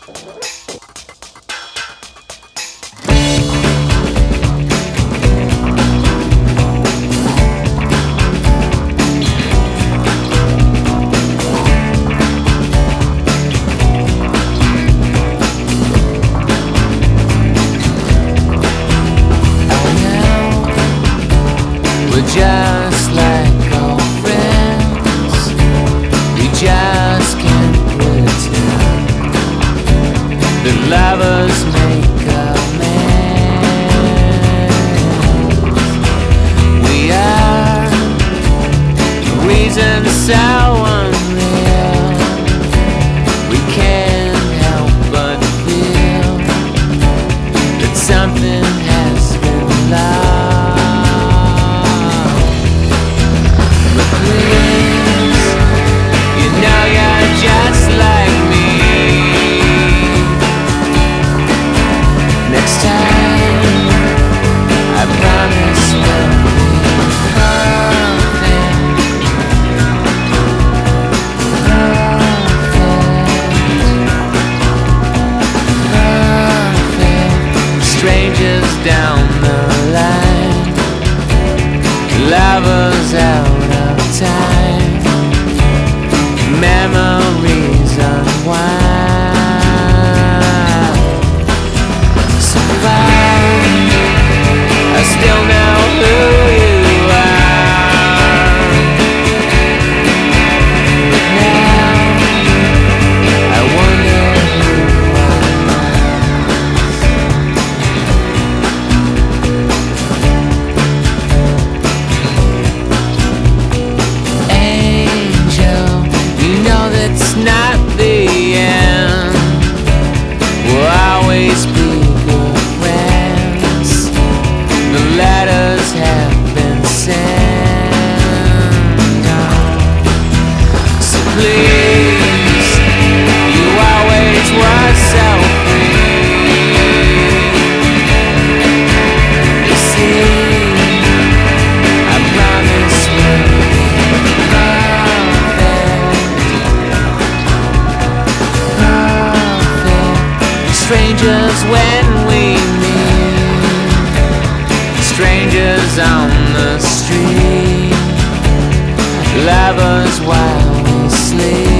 Just like old friends, we just can't pretend that lovers make amends. We are the reason so unreal. We can't help but feel that something has been lost. Just like me. Next time, I promise we'll be perfect. Strangers down the line, lovers out of time. Memories unwind. Somehow I still know who you are. But now I wonder who it's not the end. We'll always be good friends. The letters have been sent on. So please, you always were so free. You see, I promise we'll be strangers when we meet, strangers on the street, lovers while we sleep.